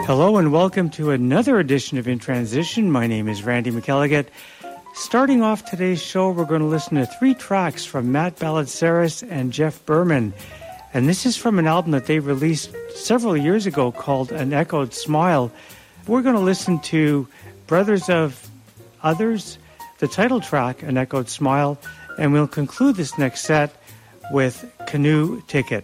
Hello and welcome to another edition of In Transition. My name is Randy McElligott. Starting off today's show, we're going to listen to 3 tracks from Matt Ballard-Saris and Jeff Berman. And this is from an album that they released several years ago called An Echoed Smile. We're going to listen to Brothers of Others, the title track, An Echoed Smile, and we'll conclude this next set with Canoe Ticket.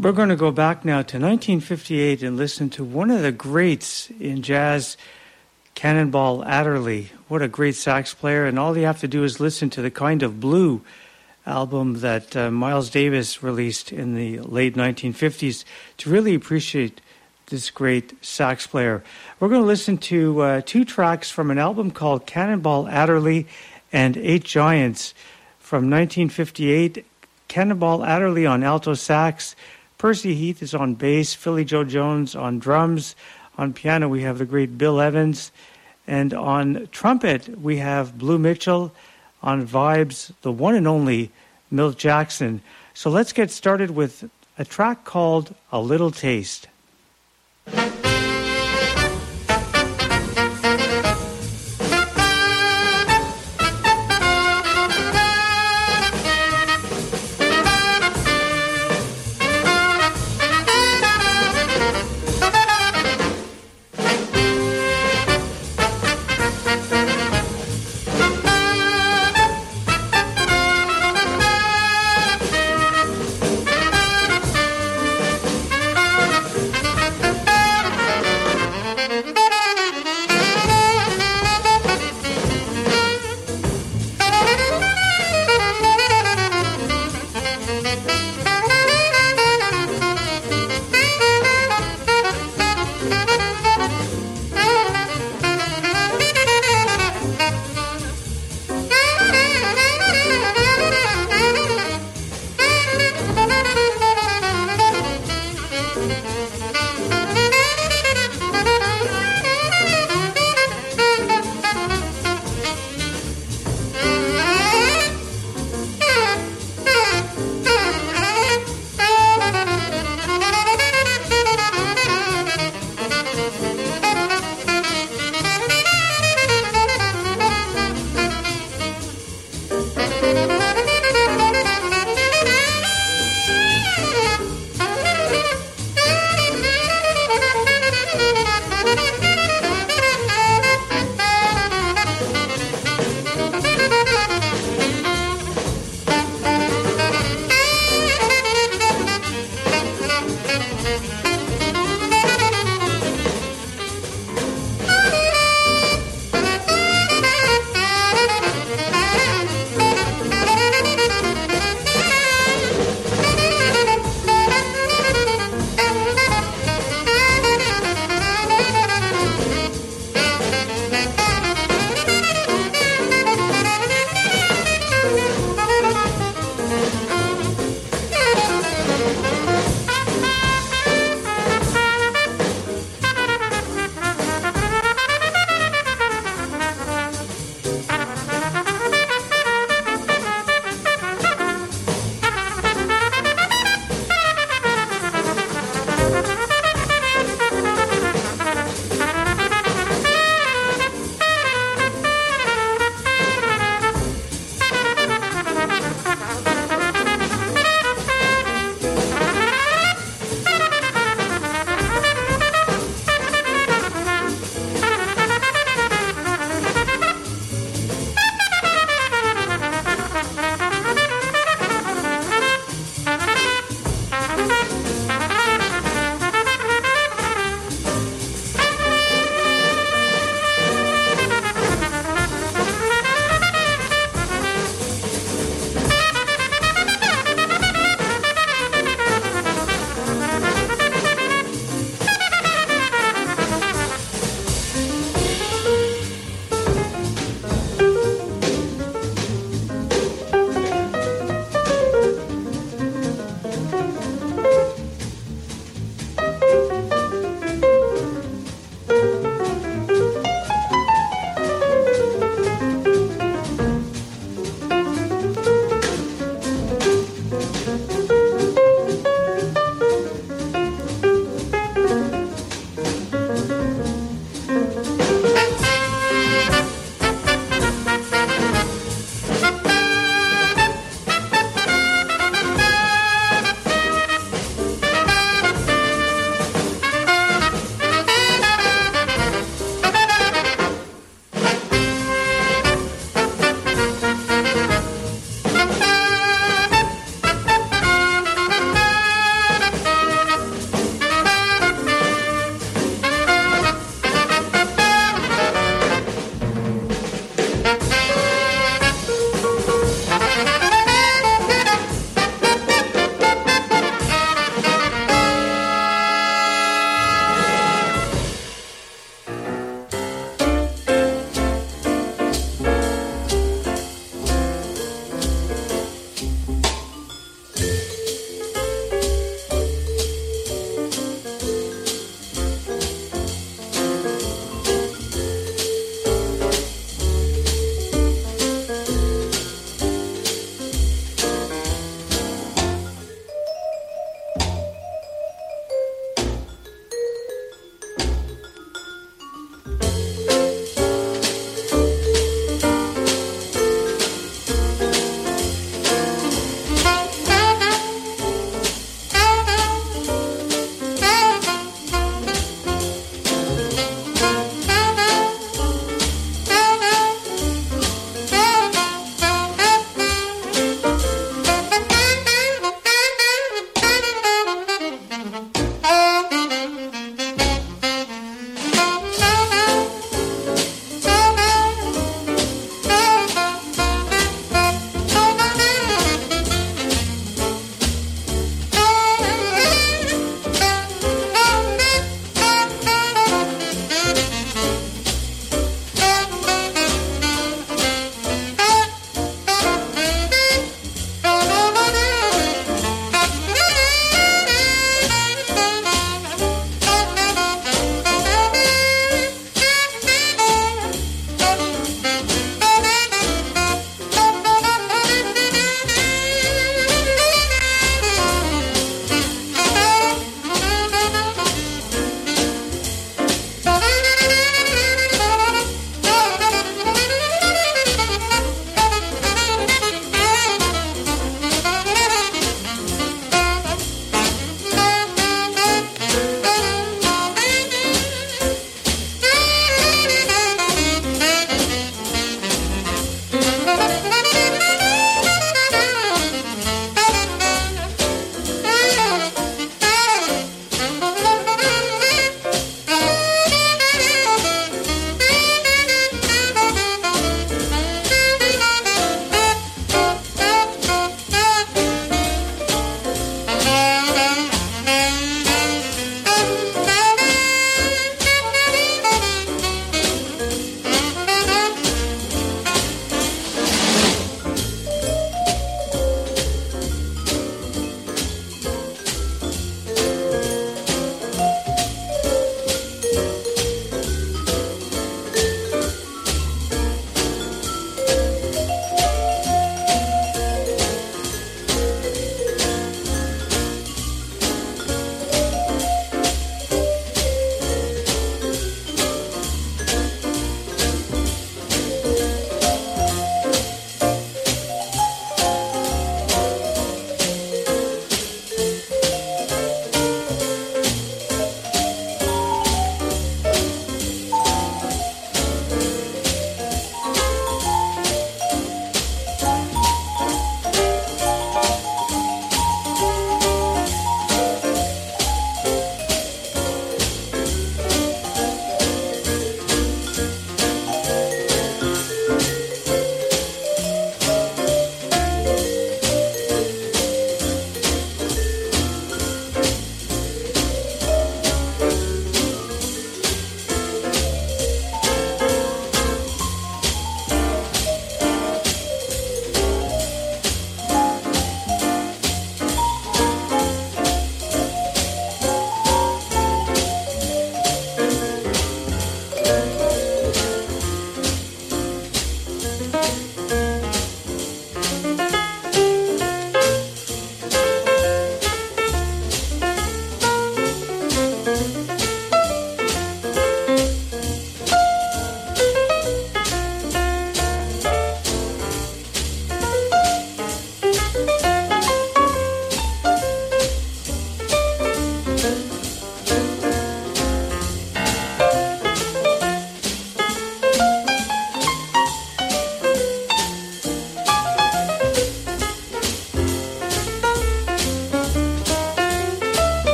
We're going to go back now to 1958 and listen to one of the greats in jazz, Cannonball Adderley. What a great sax player, and all you have to do is listen to the Kind of Blue album that Miles Davis released in the late 1950s to really appreciate this great sax player. We're going to listen to two tracks from an album called Cannonball Adderley and Eight Giants from 1958. Cannonball Adderley on alto sax, Percy Heath is on bass, Philly Joe Jones on drums. On piano we have the great Bill Evans, and on trumpet we have Blue Mitchell. On vibes, the one and only Milt Jackson. So let's get started with a track called A Little Taste.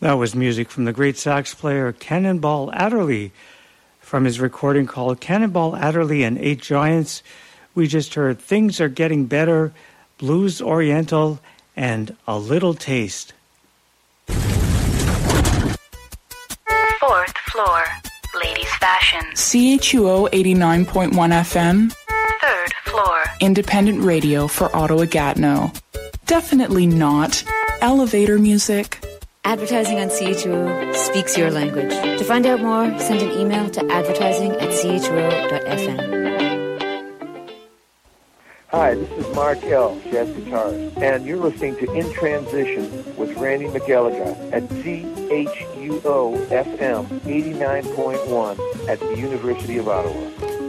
That was music from the great sax player Cannonball Adderley from his recording called Cannonball Adderley and Eight Giants. We just heard Things Are Getting Better, Blues Oriental, and A Little Taste. Fourth floor, ladies' fashion. CHUO 89.1 FM. Third floor, independent radio for Ottawa-Gatineau. Definitely not elevator music. Advertising on CHUO speaks your language. To find out more, send an email to advertising@chuo.fm. Hi, this is Mark L., jazz guitarist, and you're listening to In Transition with Randy McElligott at CHUO-FM 89.1 at the University of Ottawa.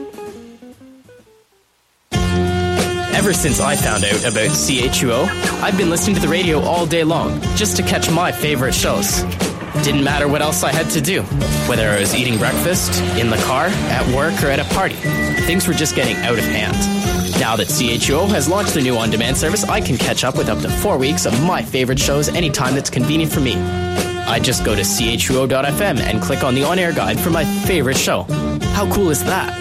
Ever since I found out about CHUO, I've been listening to the radio all day long just to catch my favorite shows. Didn't matter what else I had to do, whether I was eating breakfast, in the car, at work, or at a party. Things were just getting out of hand. Now that CHUO has launched a new on-demand service, I can catch up with up to 4 weeks of my favorite shows anytime that's convenient for me. I just go to chuo.fm and click on the on-air guide for my favorite show. How cool is that?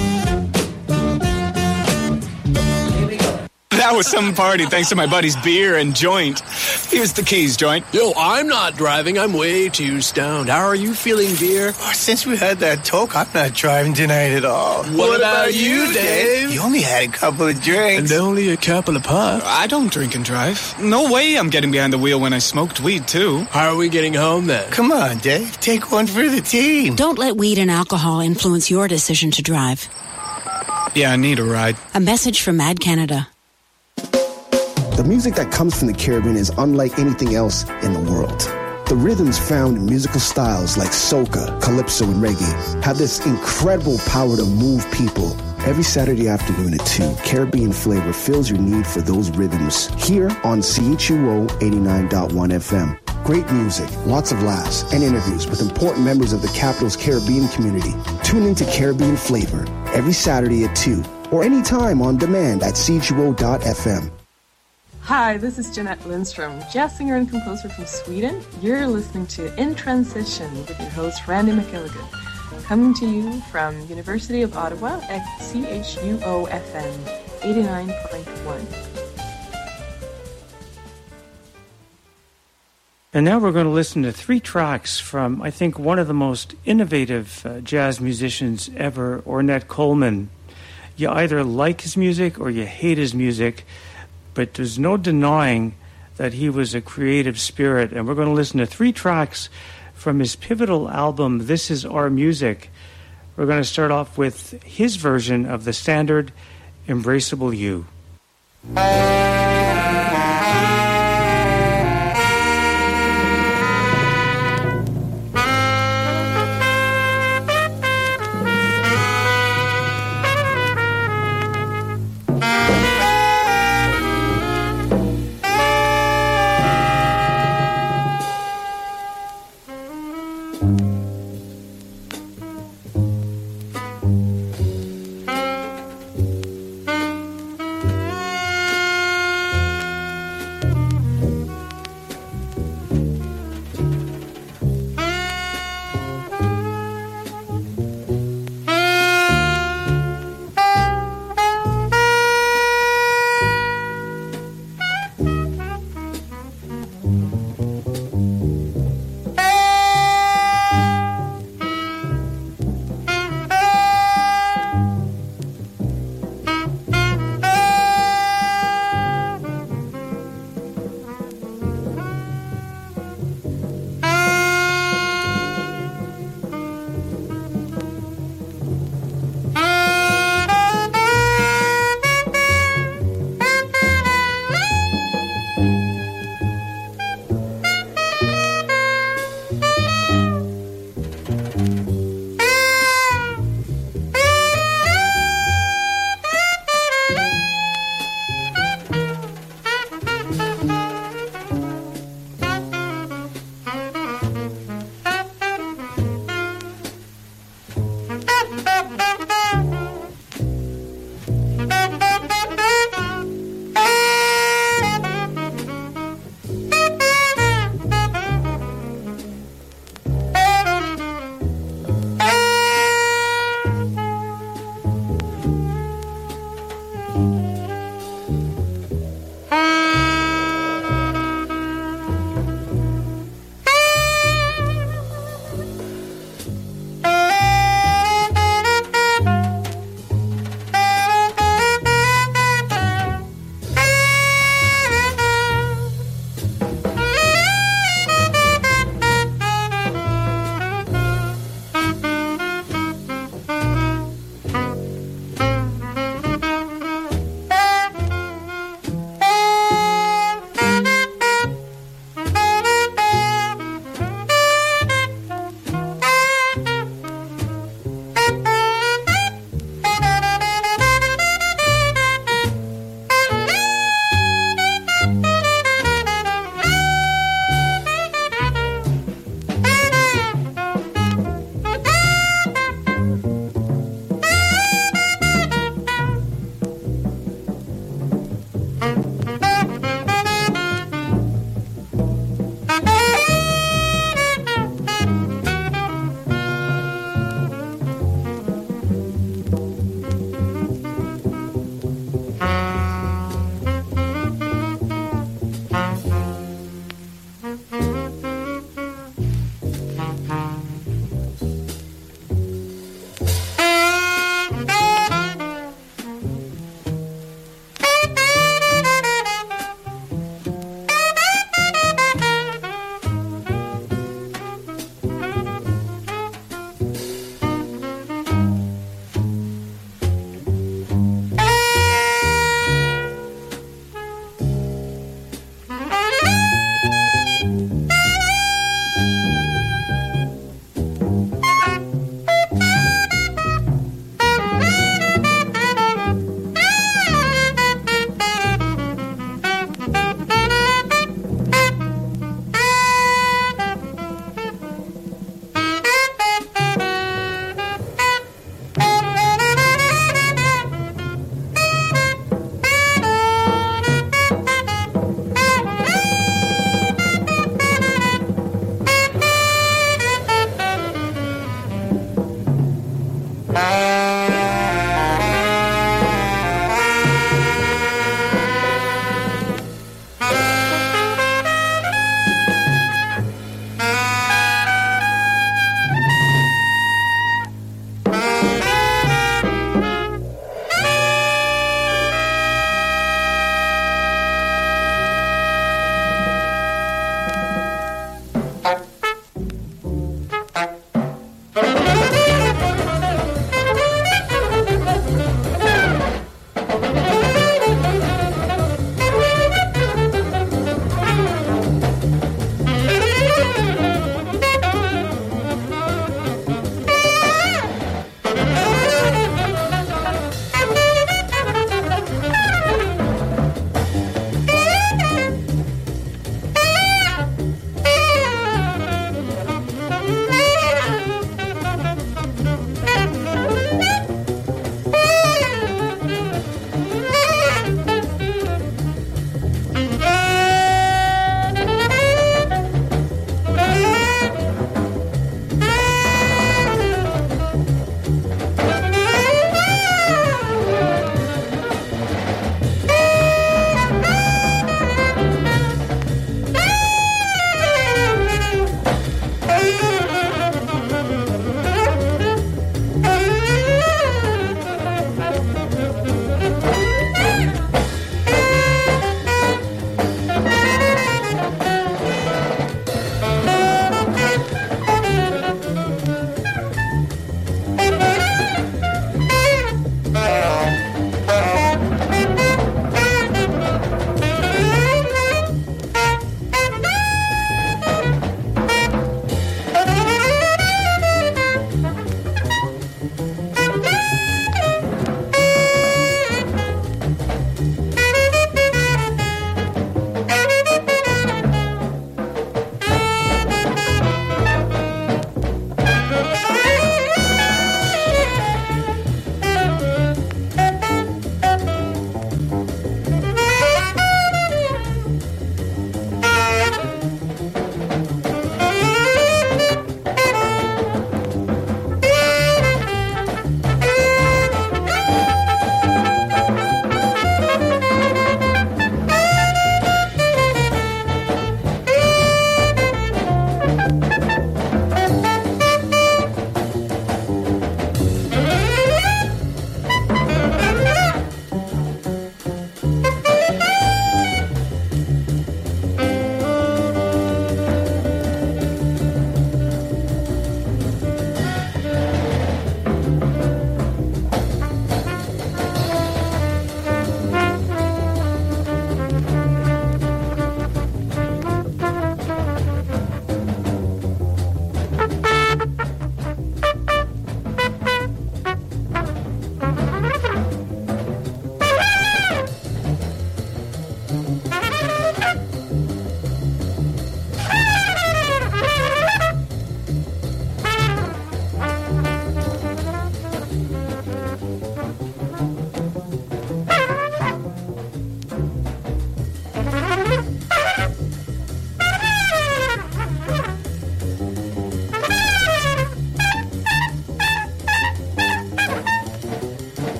That was some party thanks to my buddy's beer and joint. Here's the keys, joint. Yo, I'm not driving. I'm way too stoned. How are you feeling, beer? Oh, since we had that talk, I'm not driving tonight at all. What about you, Dave? You only had a couple of drinks. And only a couple of puffs. I don't drink and drive. No way I'm getting behind the wheel when I smoked weed, too. How are we getting home, then? Come on, Dave. Take one for the team. Don't let weed and alcohol influence your decision to drive. Yeah, I need a ride. A message from Mad Canada. The music that comes from the Caribbean is unlike anything else in the world. The rhythms found in musical styles like soca, calypso, and reggae have this incredible power to move people. Every Saturday afternoon at 2, Caribbean Flavor fills your need for those rhythms here on CHUO 89.1 FM. Great music, lots of laughs, and interviews with important members of the capital's Caribbean community. Tune into Caribbean Flavor every Saturday at 2 or anytime on demand at chuo.fm. Hi, this is Jeanette Lindstrom, jazz singer and composer from Sweden. You're listening to In Transition with your host, Randy McElligott, coming to you from University of Ottawa at CHUO-FM 89.1. And now we're going to listen to 3 tracks from, I think, one of the most innovative jazz musicians ever, Ornette Coleman. You either like his music or you hate his music, but there's no denying that he was a creative spirit. And we're going to listen to 3 tracks from his pivotal album, This Is Our Music. We're going to start off with his version of the standard, Embraceable You.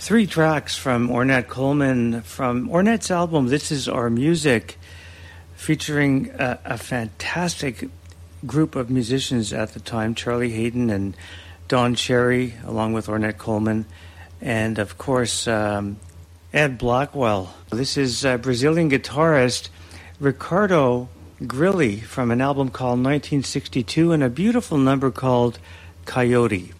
Three tracks from Ornette Coleman from Ornette's album This Is Our Music, featuring a fantastic group of musicians at the time, Charlie Hayden and Don Cherry, along with Ornette Coleman, and of course Ed Blackwell. This is Brazilian guitarist Ricardo Grilli from an album called 1962 and a beautiful number called Coyote.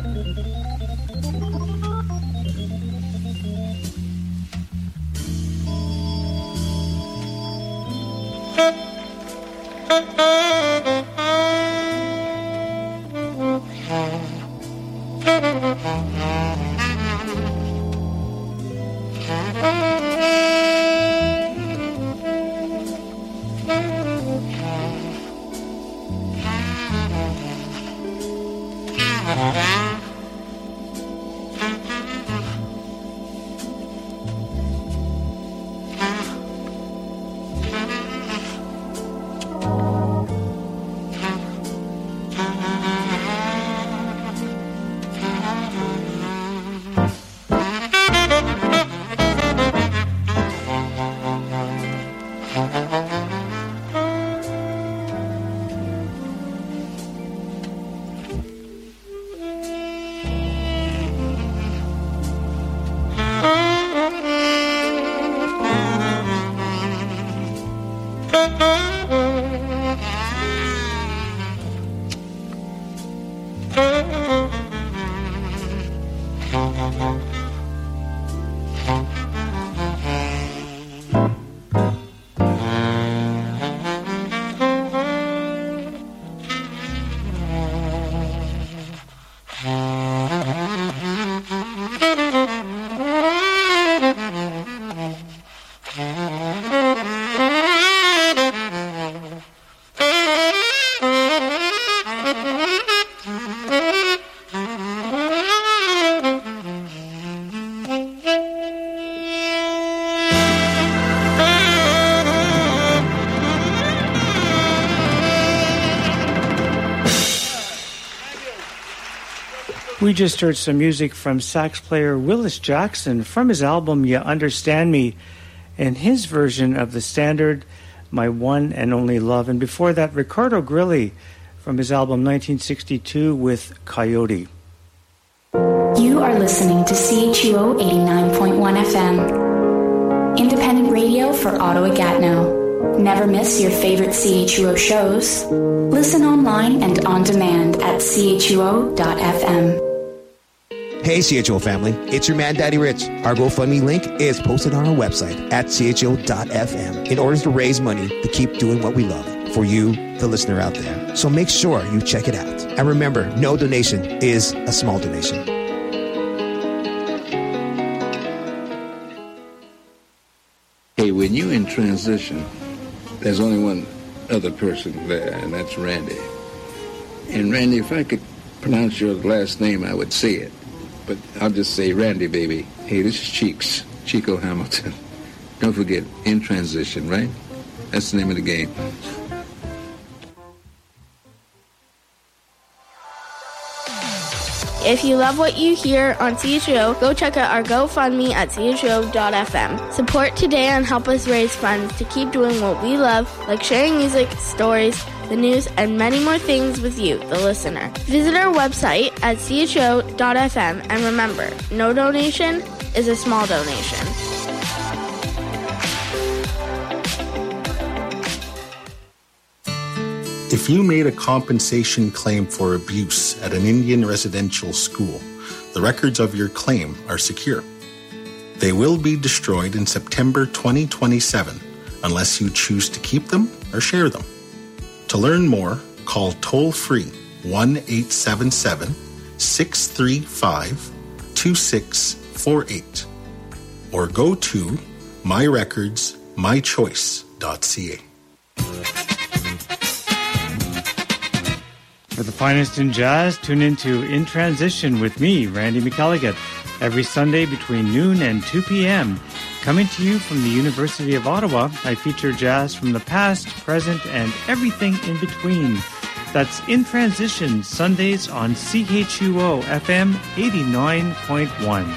We just heard some music from sax player Willis Jackson from his album You Understand Me and his version of the standard My One and Only Love. And before that, Ricardo Grilli from his album 1962 with Coyote. You are listening to CHUO 89.1 FM, independent radio for Ottawa-Gatineau. Never miss your favorite CHUO shows. Listen online and on demand at chuo.fm. Hey CHO family, it's your man Daddy Rich. Our GoFundMe link is posted on our website at chuo.fm in order to raise money to keep doing what we love for you, the listener out there. So make sure you check it out. And remember, no donation is a small donation. Hey, when you're in transition, there's only one other person there, and that's Randy. And Randy, if I could pronounce your last name, I would say it. But I'll just say Randy, baby. Hey, this is Cheeks, Chico Hamilton. Don't forget, in transition, right? That's the name of the game. If you love what you hear on CHO, go check out our GoFundMe at chuo.fm. Support today and help us raise funds to keep doing what we love, like sharing music, stories, the news, and many more things with you, the listener. Visit our website at chuo.fm, and remember, no donation is a small donation. If you made a compensation claim for abuse at an Indian residential school, the records of your claim are secure. They will be destroyed in September 2027 unless you choose to keep them or share them. To learn more, call toll-free 1-877-635-2648 or go to myrecordsmychoice.ca. For the finest in jazz, tune into In Transition with me, Randy McElligott, every Sunday between noon and 2 p.m. Coming to you from the University of Ottawa, I feature jazz from the past, present, and everything in between. That's In Transition, Sundays on CHUO FM 89.1.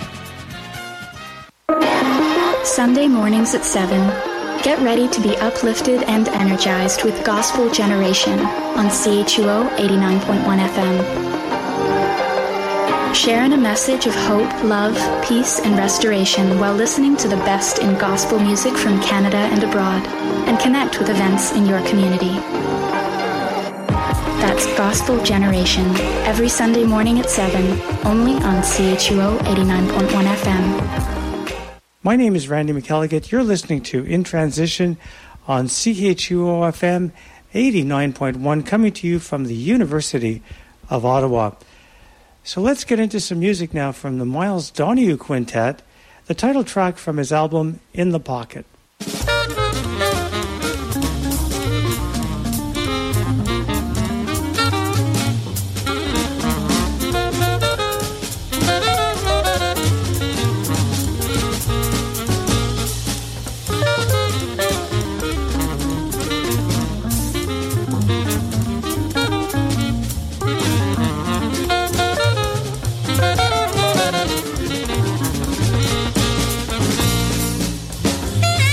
Sunday mornings at 7. Get ready to be uplifted and energized with Gospel Generation on CHUO 89.1 FM. Share in a message of hope, love, peace, and restoration while listening to the best in gospel music from Canada and abroad, and connect with events in your community. That's Gospel Generation, every Sunday morning at 7, only on CHUO 89.1 FM. My name is Randy McElligott. You're listening to In Transition on CHUO FM 89.1, coming to you from the University of Ottawa. So let's get into some music now from the Miles Donahue Quintet, the title track from his album In the Pocket. Thank you.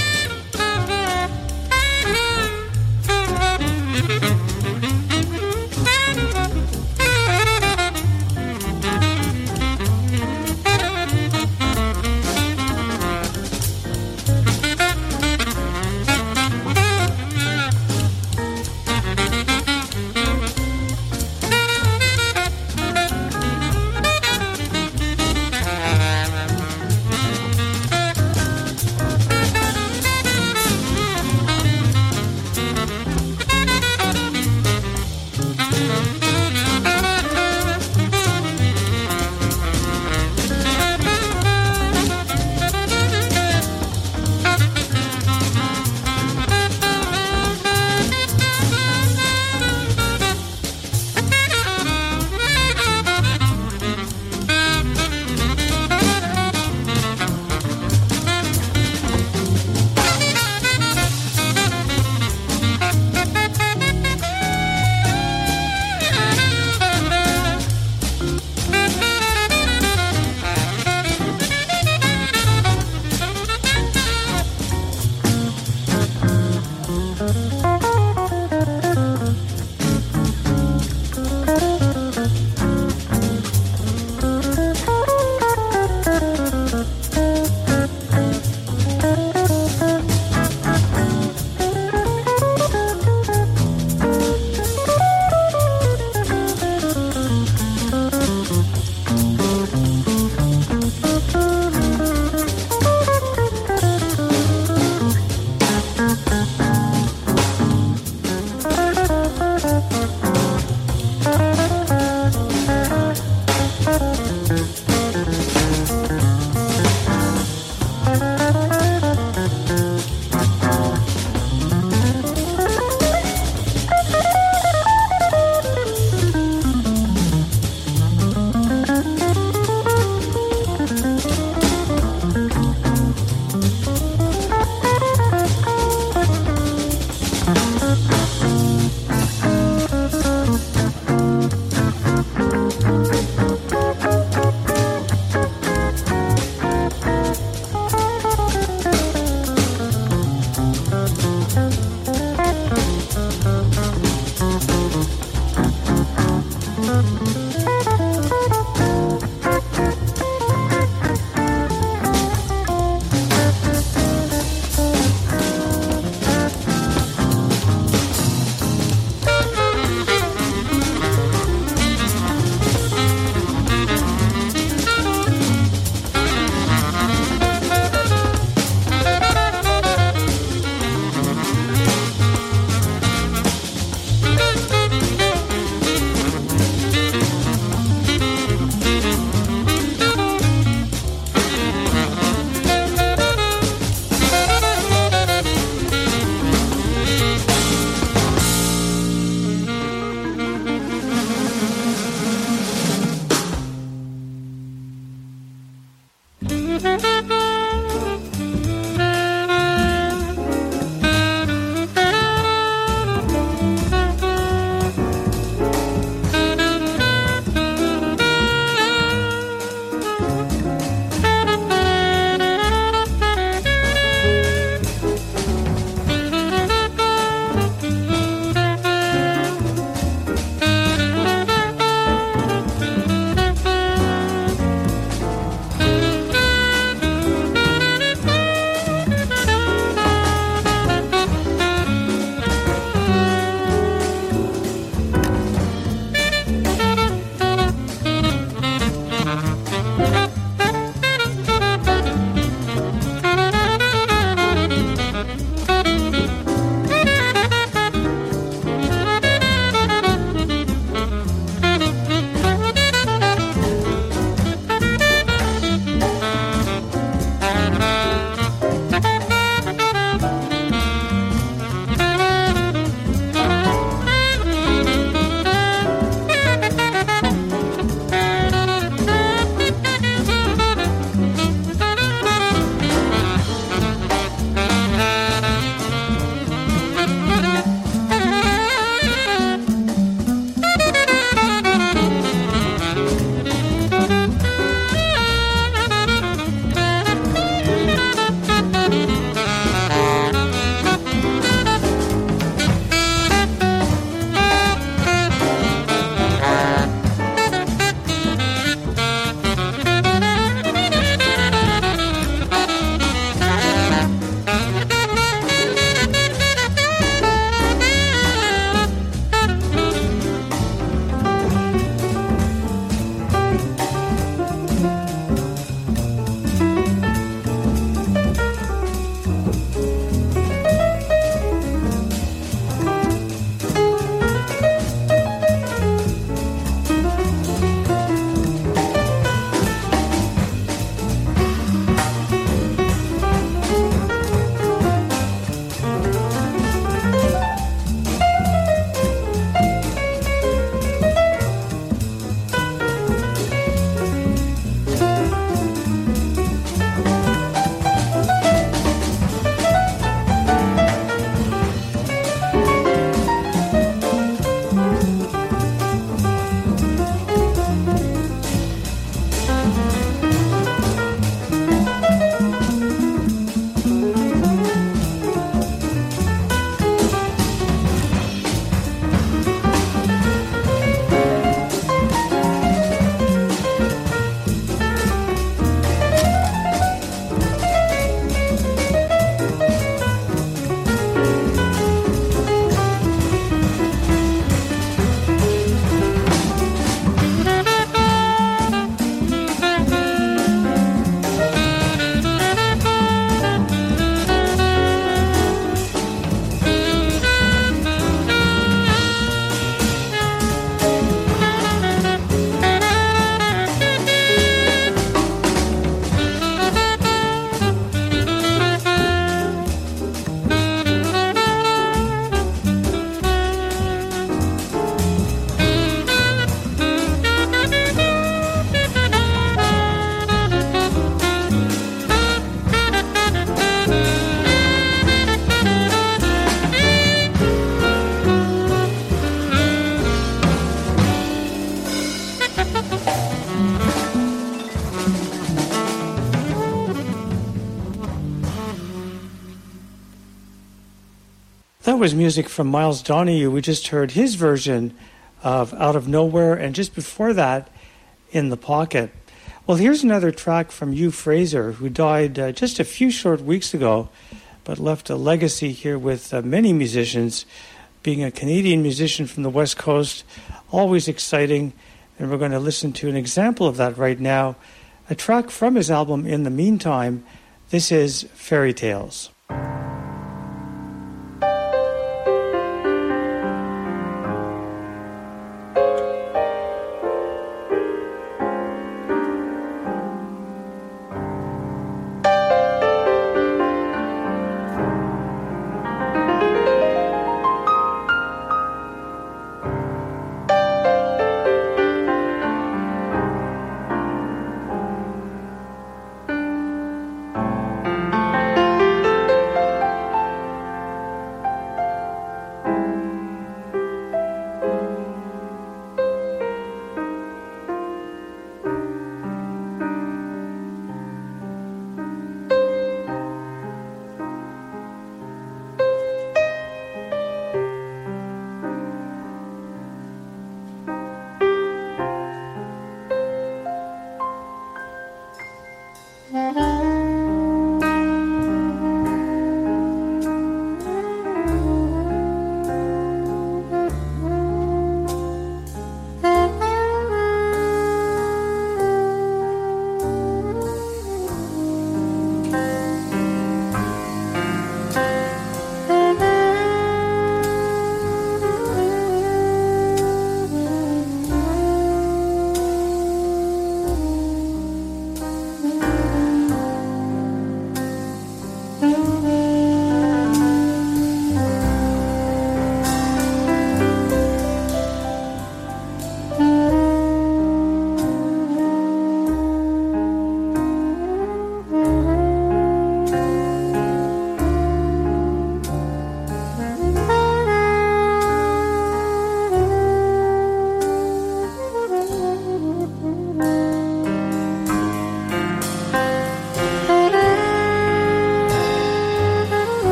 was music from Miles Donahue. We just heard his version of Out of Nowhere, and just before that, In the Pocket. Well, here's another track from Hugh Fraser, who died just a few short weeks ago, but left a legacy here with many musicians. Being a Canadian musician from the West Coast, always exciting, and we're going to listen to an example of that right now, a track from his album In the Meantime. This is Fairy Tales.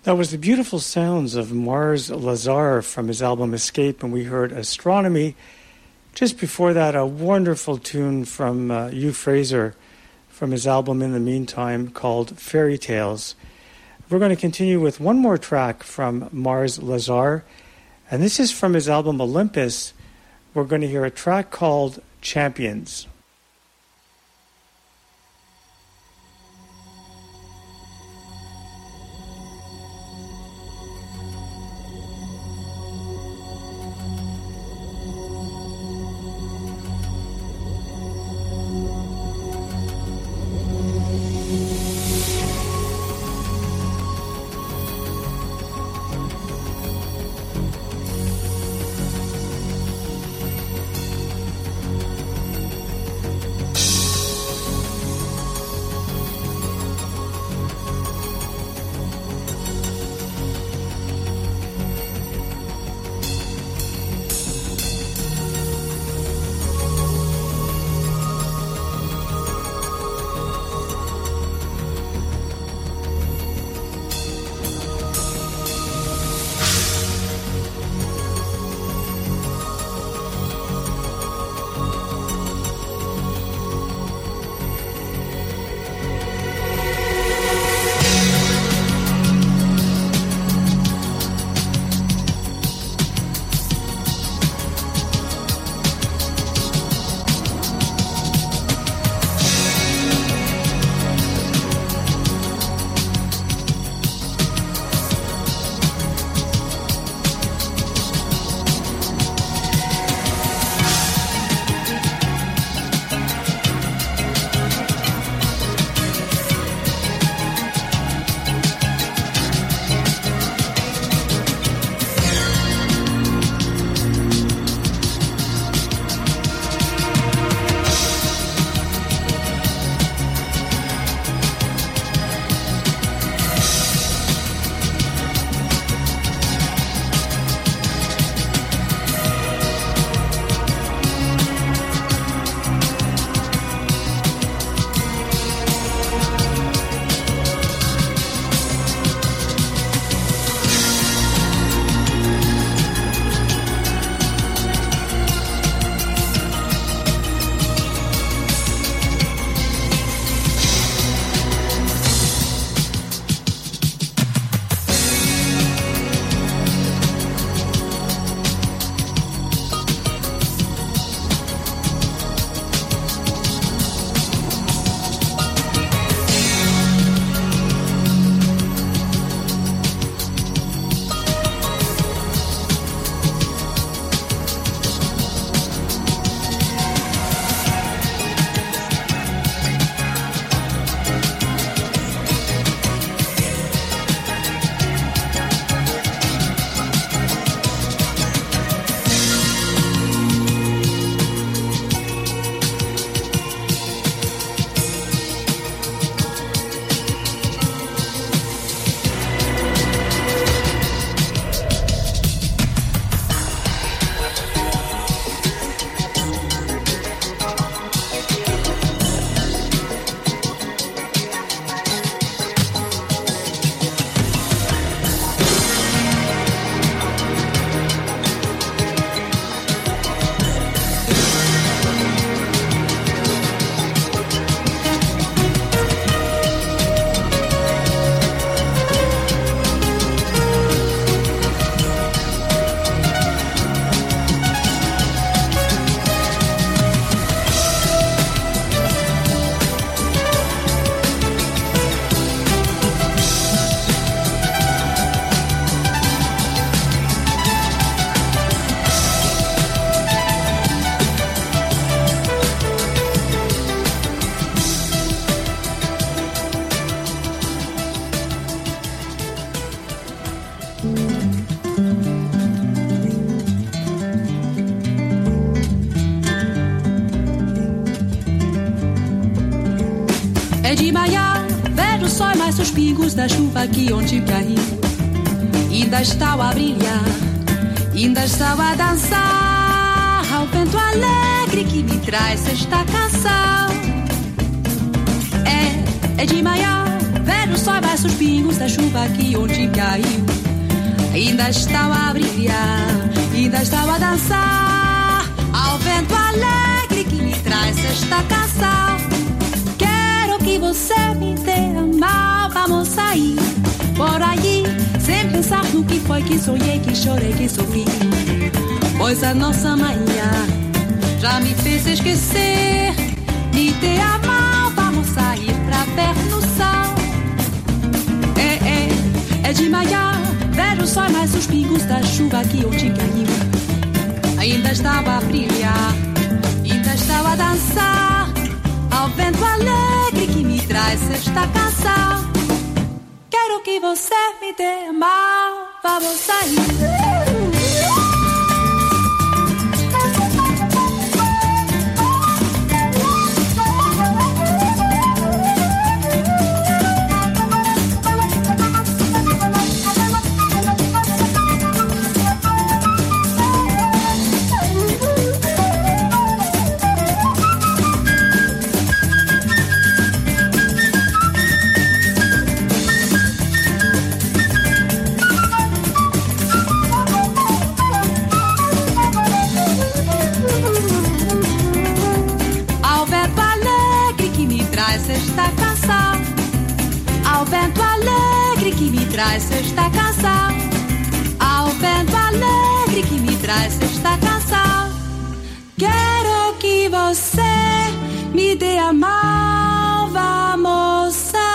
That was the beautiful sounds of Mars Lazar from his album Escape, and we heard Astronomy. Just before that, a wonderful tune from Hugh Fraser from his album In the Meantime called Fairy Tales. We're going to continue with one more track from Mars Lazar, and this is from his album Olympus. We're going to hear a track called Champions. É de manhã, vejo o sol mais os pingos da chuva que ontem caiu. Ainda estão a brilhar, ainda estão a dançar ao vento alegre que me traz esta canção. É de manhã, Vejo só mais os pingos da chuva que ontem caiu. Ainda estava a brilhar, ainda estava a dançar ao vento alegre que me traz esta canção. Quero que você me dê a mão, vamos sair por aí, sem pensar no que foi que sonhei, que chorei, que sofri. Pois a nossa manhã já me fez esquecer. Me dê a mão, vamos sair pra perto no sol. É de manhã, vejo só mais os pingos da chuva que ontem caiu. Ainda estava a brilhar, ainda estava a dançar ao vento alegre que me traz esta canção. Quero que você me dê a mão, vamos sair. Esta canção, ao vento alegre que me traz esta canção, ao vento alegre que me traz esta canção. Quero que você me dê a mão, vamos sair.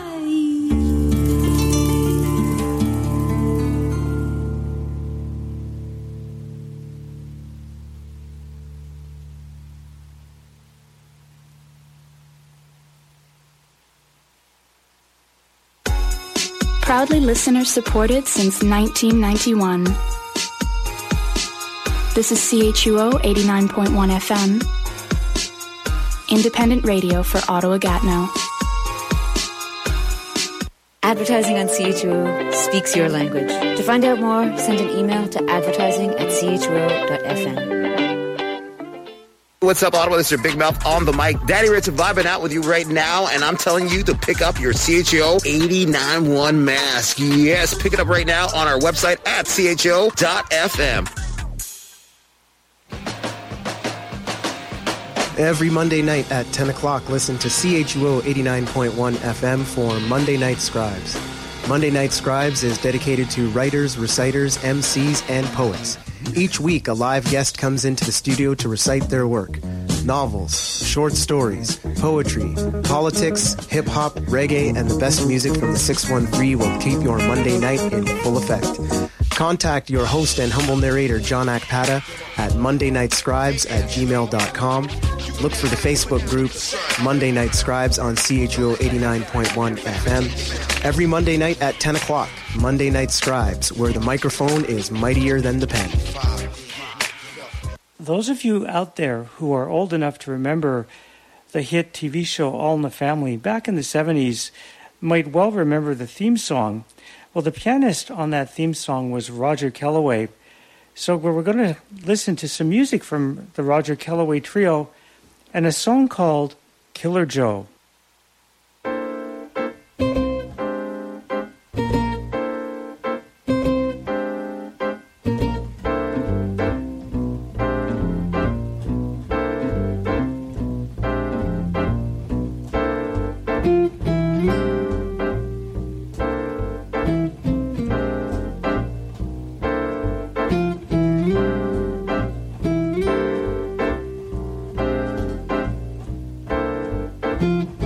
Proudly listener-supported since 1991. This is CHUO 89.1 FM, independent radio for Ottawa-Gatineau. Advertising on CHUO speaks your language. To find out more, send an email to advertising@chuo.fm. What's up, Ottawa? This is your Big Mouth on the mic. Daddy Rich vibing out with you right now, and I'm telling you to pick up your CHO 89.1 mask. Yes, pick it up right now on our website at CHO.fm. Every Monday night at 10 o'clock, listen to CHUO 89.1 FM for Monday Night Scribes. Monday Night Scribes is dedicated to writers, reciters, MCs, and poets. Each week, a live guest comes into the studio to recite their work. Novels, short stories, poetry, politics, hip-hop, reggae, and the best music from the 613 will keep your Monday night in full effect. Contact your host and humble narrator, John Akpata, at mondaynightscribes@gmail.com. Look for the Facebook group Monday Night Scribes on CHUO 89.1 FM. Every Monday night at 10 o'clock, Monday Night Scribes, where the microphone is mightier than the pen. Those of you out there who are old enough to remember the hit TV show All in the Family back in the 70s might well remember the theme song. Well, the pianist on that theme song was Roger Kellaway. So we're going to listen to some music from the Roger Kellaway Trio and a song called Killer Joe. Mm-hmm.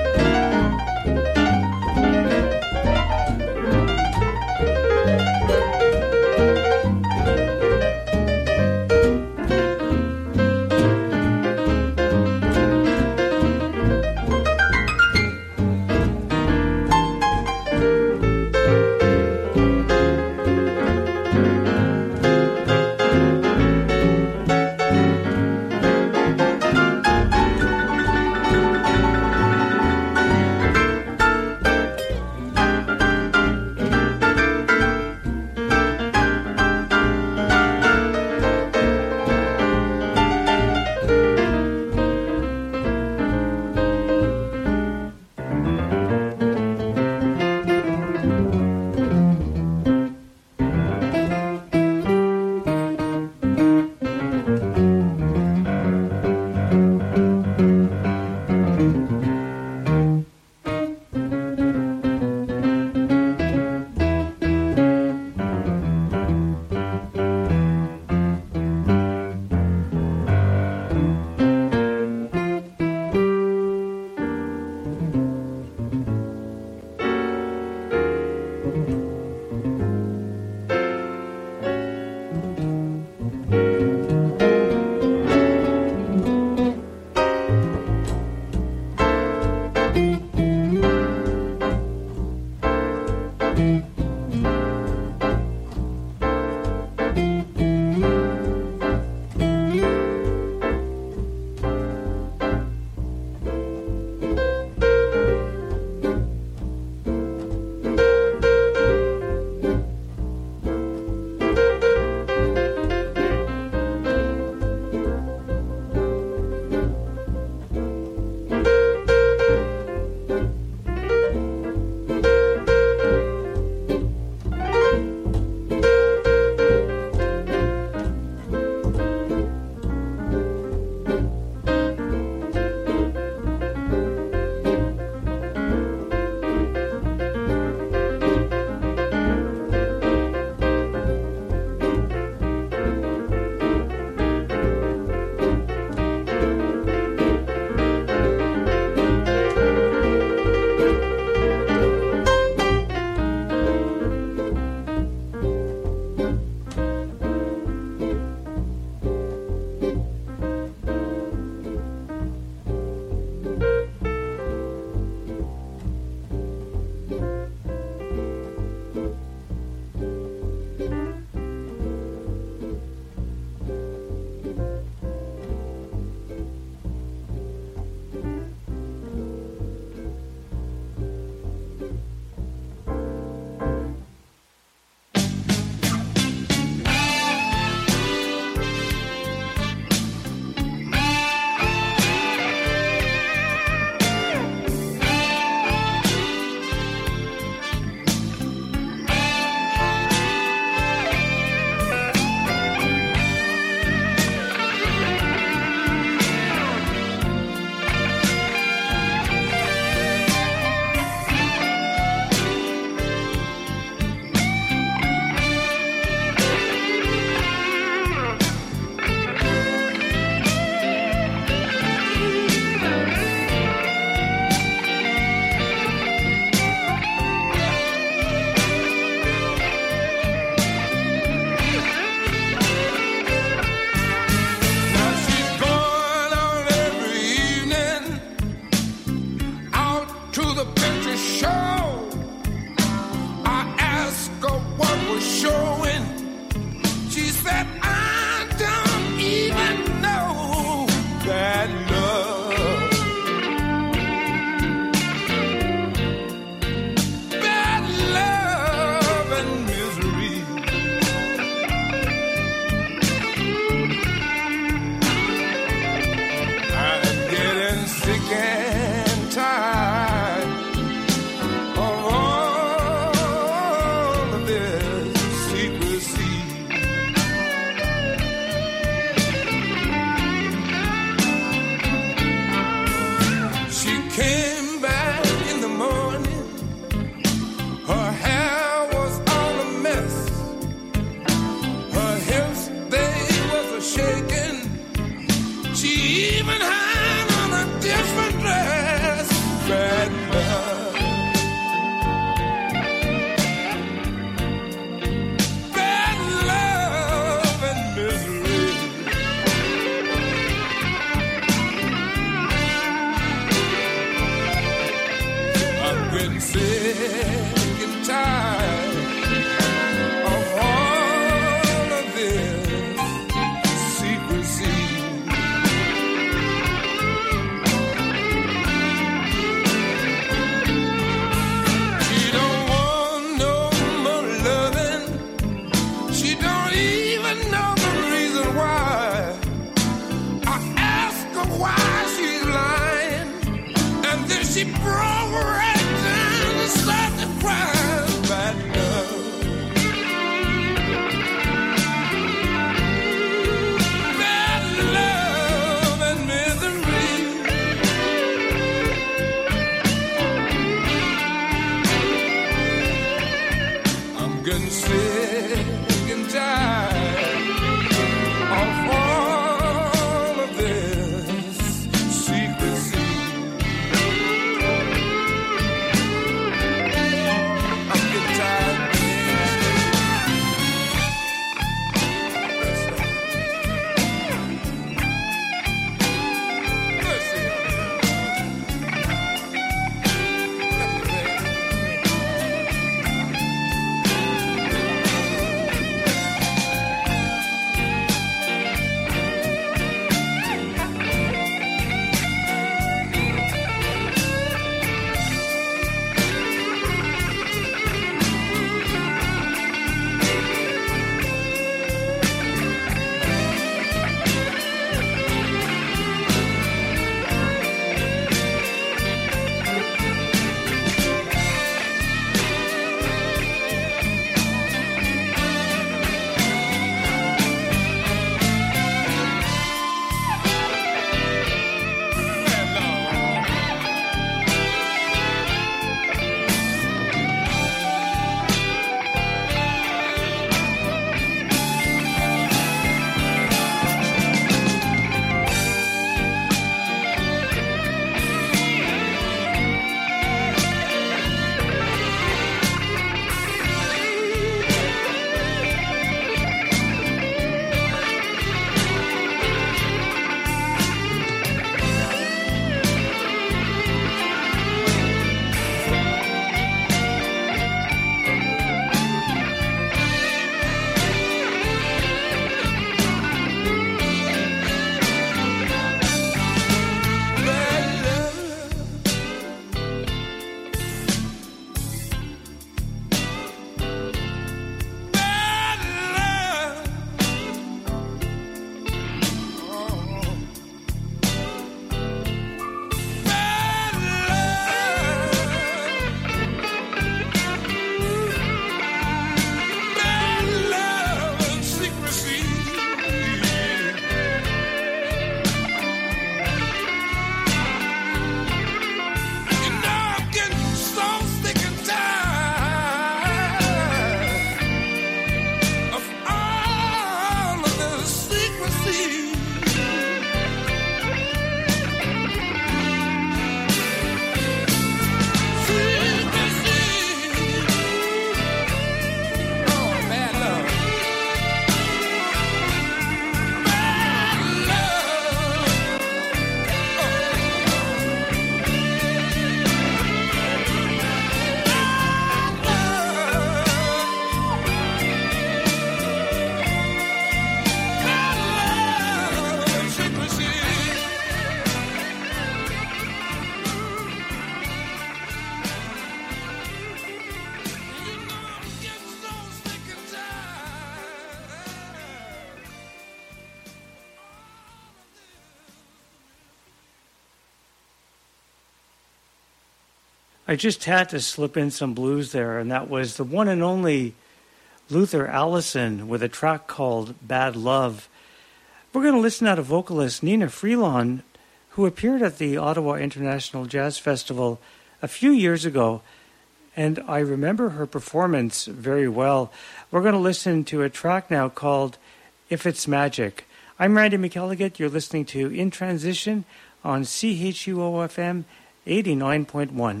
I just had to slip in some blues there, and that was the one and only Luther Allison with a track called Bad Love. We're going to listen out to vocalist Nina Freelon, who appeared at the Ottawa International Jazz Festival a few years ago, and I remember her performance very well. We're going to listen to a track now called If It's Magic. I'm Randy McElligott. You're listening to In Transition on CHUO-FM 89.1.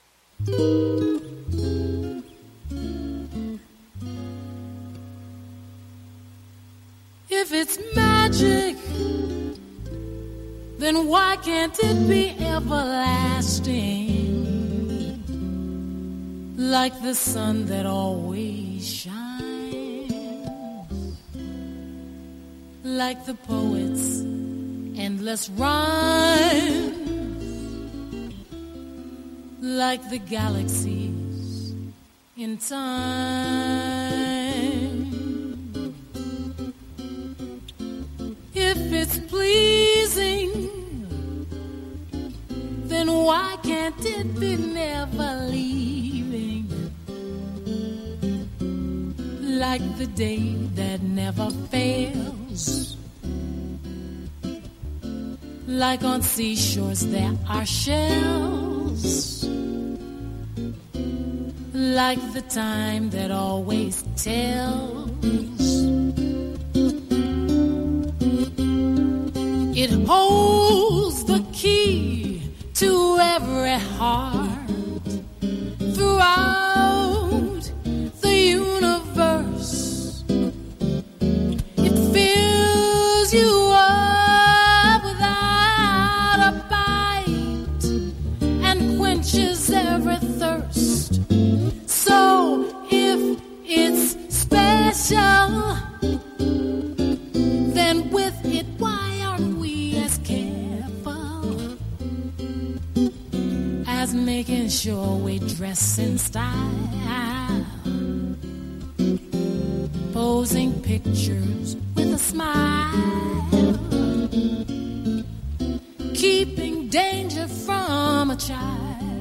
If it's magic, then why can't it be everlasting, like the sun that always shines, like the poet's endless rhyme, like the galaxies in time. If it's pleasing, then why can't it be never leaving, like the day that never fails, like on seashores there are shells, like the time that always tells. It holds the key to every heart throughout the universe. It fills you up without a bite and quenches every thirst. So if it's special, then with it, why aren't we as careful as making sure we dress in style, posing pictures with a smile, keeping danger from a child?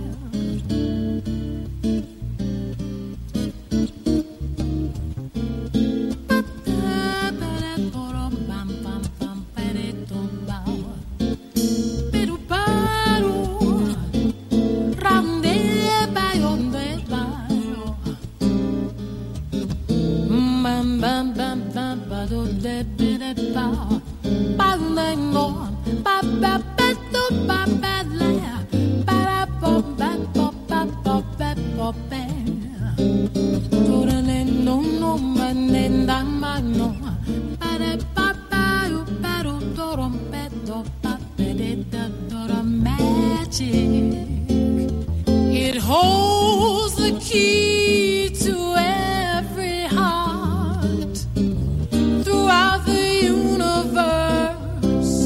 It holds the key to every heart throughout the universe.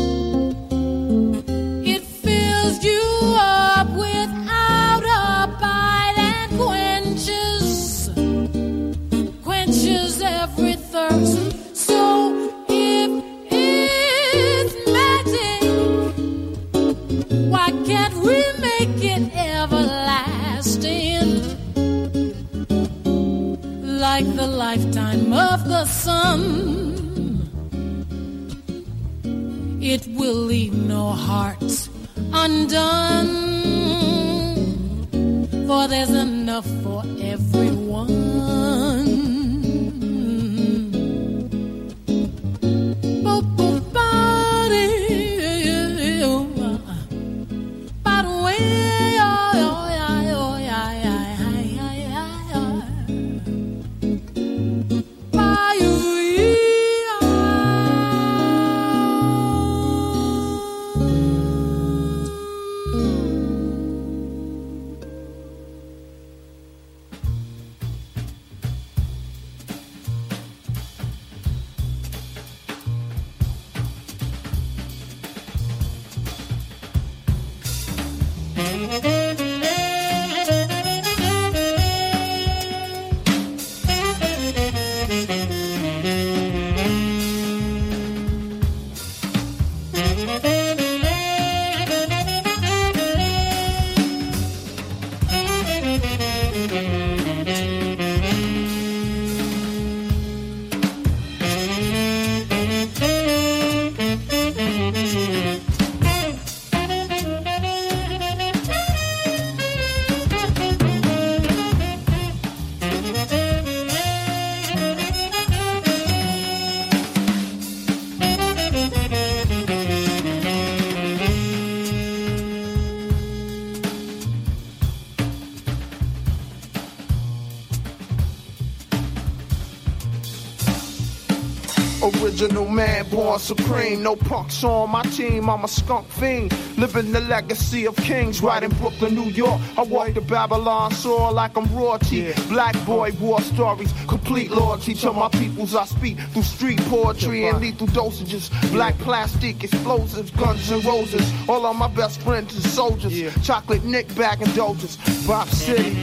It fills you up without a bite and quenches every thirst. So if it's magic, why can't we make it everlasting, like the lifetime of the sun? It will leave no heart undone, for there's enough for everyone. original man, born supreme. No punks on my team, I'm a skunk fiend. Living the legacy of kings, right in Brooklyn, New York. I walk the Babylon soar like I'm royalty. Black boy war stories, complete loyalty to my peoples. I speak through street poetry and lethal dosages. Black plastic, explosives, guns and roses. All of my best friends are soldiers. Chocolate Nick bag indulgence. Bop City.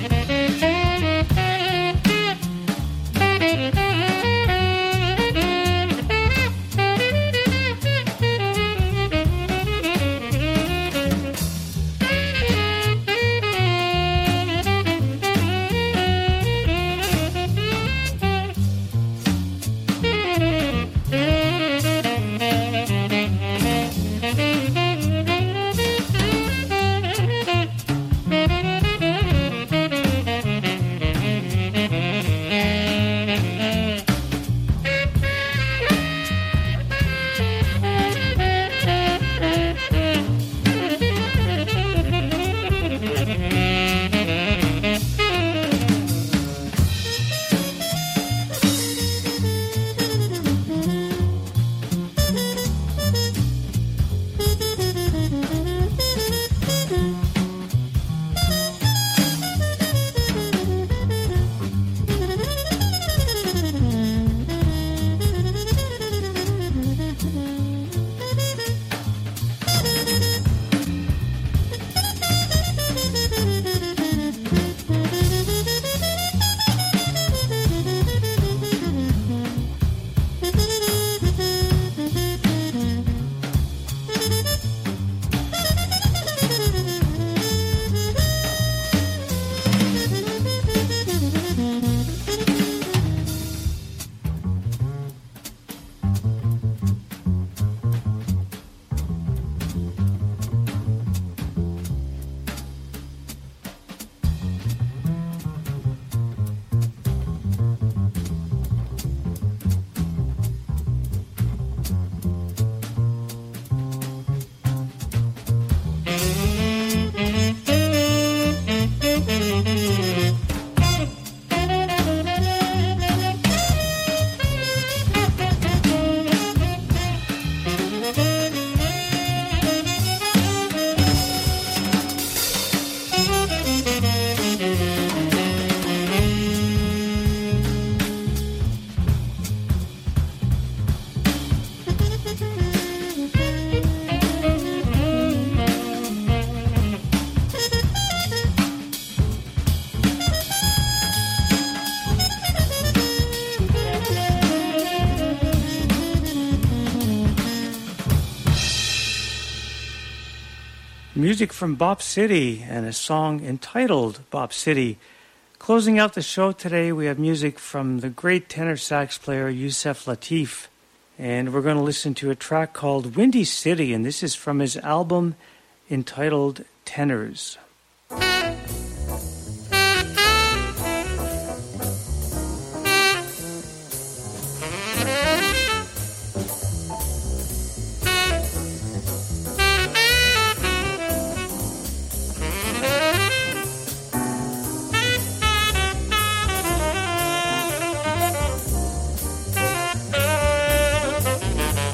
Music from Bop City and a song entitled Bop City. Closing out the show today, we have music from the great tenor sax player Yusef Lateef. And we're going to listen to a track called Windy City, and this is from his album entitled Tenors.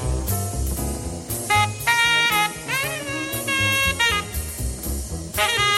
Hey!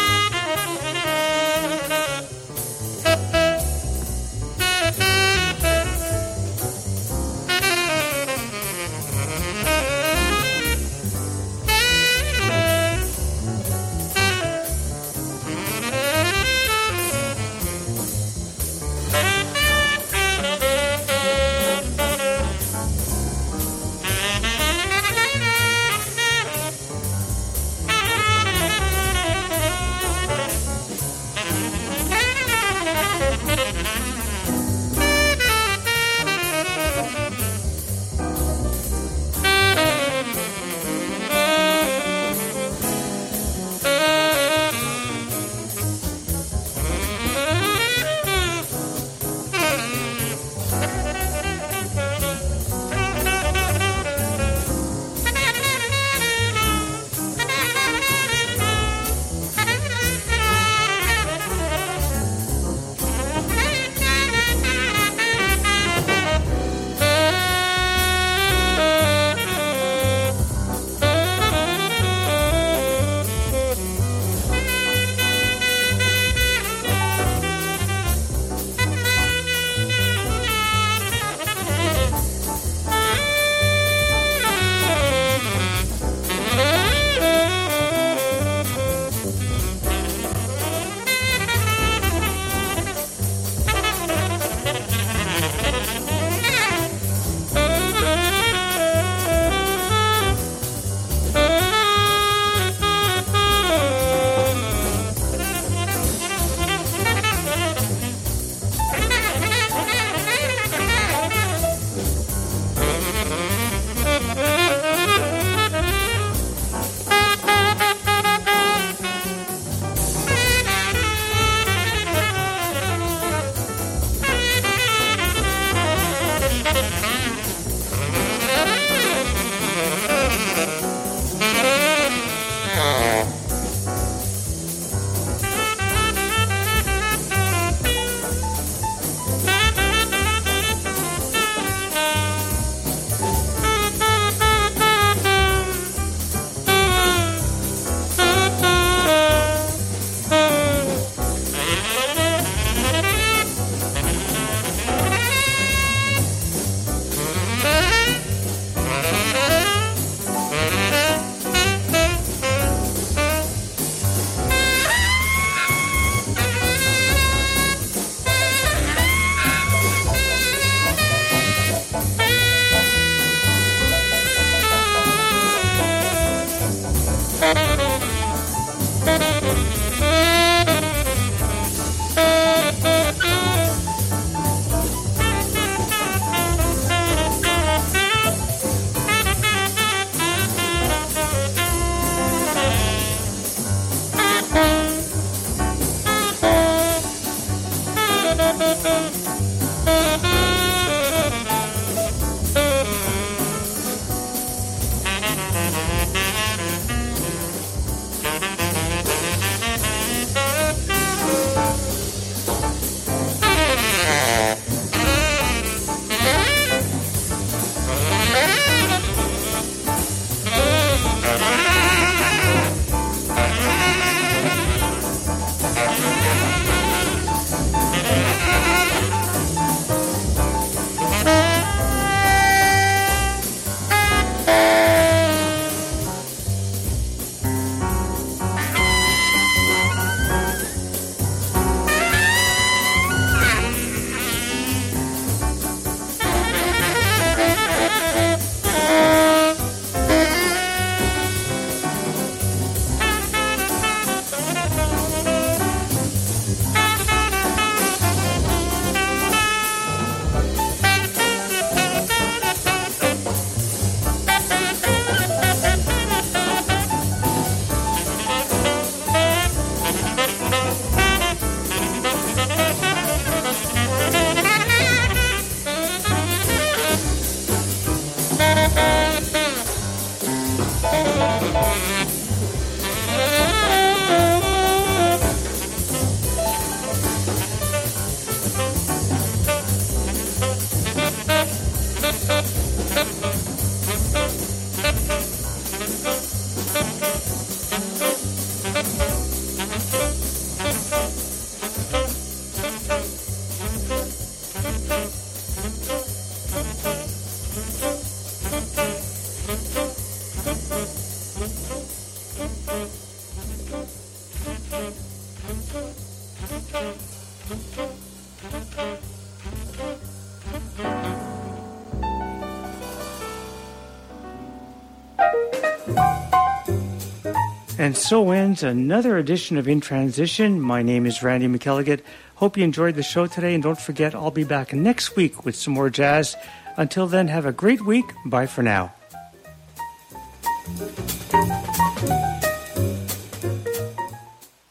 And so ends another edition of In Transition. My name is Randy McElligott. Hope you enjoyed the show today, and don't forget, I'll be back next week with some more jazz. Until then, have a great week. Bye for now.